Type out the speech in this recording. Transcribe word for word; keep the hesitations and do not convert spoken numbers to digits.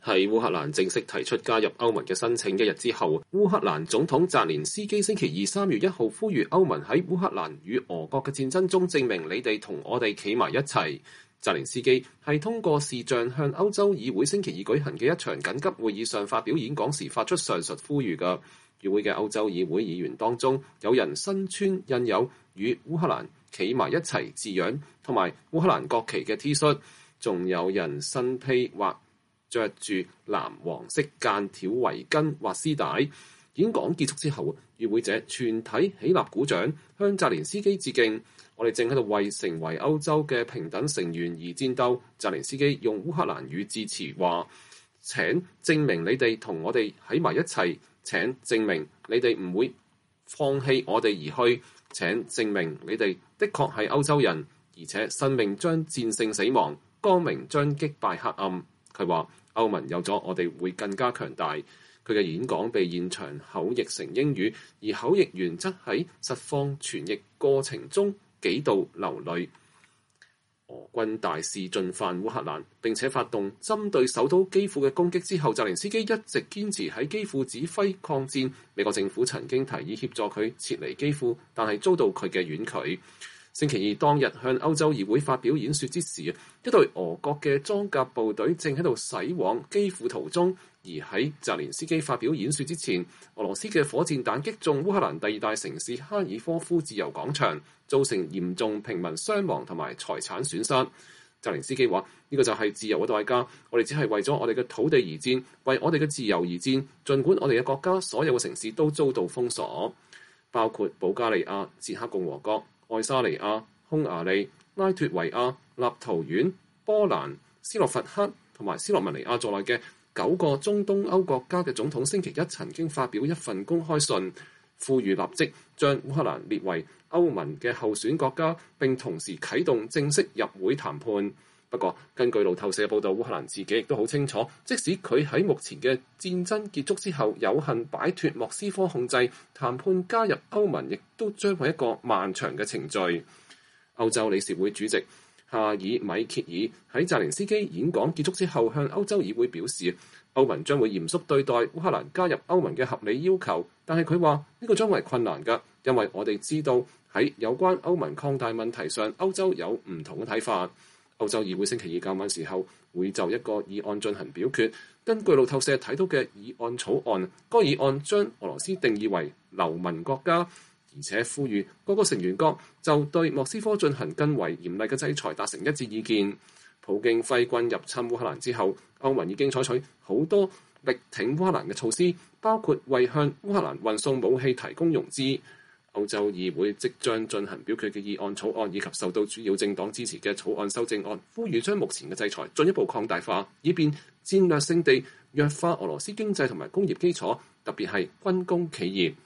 喺烏克蘭正式提出加入歐盟嘅申請一日之後，烏克蘭總統澤連斯基星期二三月一號呼籲歐盟喺烏克蘭與俄國嘅戰爭中證明你哋同我哋企埋一齊。澤連斯基係通過視像向歐洲議會星期二舉行嘅一場緊急會議上發表演講時發出上述呼籲嘅。與會嘅歐洲議會議員當中，有人身穿印有與烏克蘭企埋一齊字樣同埋烏克蘭國旗嘅 T 恤，仲有人身披或着住藍黃色間條圍巾或絲帶。演講結束之後，與會者全體起立鼓掌，向澤連斯基致敬。我哋正喺度為成為歐洲嘅平等成員而戰鬥。澤連斯基用烏克蘭語致辭話：請證明你哋同我哋喺埋一齊，請證明你哋唔會放棄我哋而去，請證明你哋的確係歐洲人，而且生命將戰勝死亡，光明將擊敗黑暗。佢話歐盟有咗我哋會更加強大。佢嘅演講被現場口譯成英語，而口譯員則喺實況傳譯過程中幾度流淚。俄軍大肆進犯烏克蘭，並且發動針對首都基輔嘅攻擊之後，澤連斯基一直堅持喺基輔指揮抗戰。美國政府曾經提議協助佢撤離基輔，但係遭到佢嘅婉拒。星期二當日向歐洲議會發表演說之時，一隊俄國嘅裝甲部隊正喺度駛往基輔途中，而喺澤連斯基發表演說之前，俄羅斯嘅火箭彈擊中烏克蘭第二大城市哈爾科夫自由廣場，造成嚴重平民傷亡同埋財產損失。澤連斯基話：呢個就係自由嘅代價，我哋只係為咗我哋嘅土地而戰，為我哋嘅自由而戰。儘管我哋嘅國家所有嘅城市都遭到封鎖，包括保加利亞、捷克共和國、愛沙尼亞、匈牙利、拉脫維亞、立陶宛、波蘭、斯洛伐克同埋斯洛文尼亞在內嘅九個中東歐國家嘅總統星期一曾經發表一份公開信，呼籲立即將烏克蘭列為歐盟嘅候選國家，並同時啟動正式入會談判。不過，根據路透社報道，烏克蘭自己亦都好清楚，即使佢喺目前嘅戰爭結束之後有幸擺脱莫斯科控制，談判加入歐盟亦都將會一個漫長嘅程序。歐洲理事會主席夏爾米歇爾喺澤連斯基演講結束之後，向歐洲議會表示，歐盟將會嚴肅對待烏克蘭加入歐盟嘅合理要求，但係佢話呢個將為困難㗎，因為我哋知道喺有關歐盟擴大問題上，歐洲有唔同嘅睇法。歐洲議會星期二較晚時候會就一個議案進行表決。根據路透社睇到嘅議案草案，該議案將俄羅斯定義為流氓國家，而且呼籲各個成員國就對莫斯科進行更為嚴厲嘅制裁達成一致意見。普京揮軍入侵烏克蘭之後，歐盟已經採取好多力挺烏克蘭嘅措施，包括為向烏克蘭運送武器提供融資。歐洲議會即將進行表決嘅議案草案，以及受到主要政黨支持嘅草案修正案，呼籲將目前嘅制裁進一步擴大化，以便戰略性地弱化俄羅斯經濟同埋工業基礎，特別係軍工企業。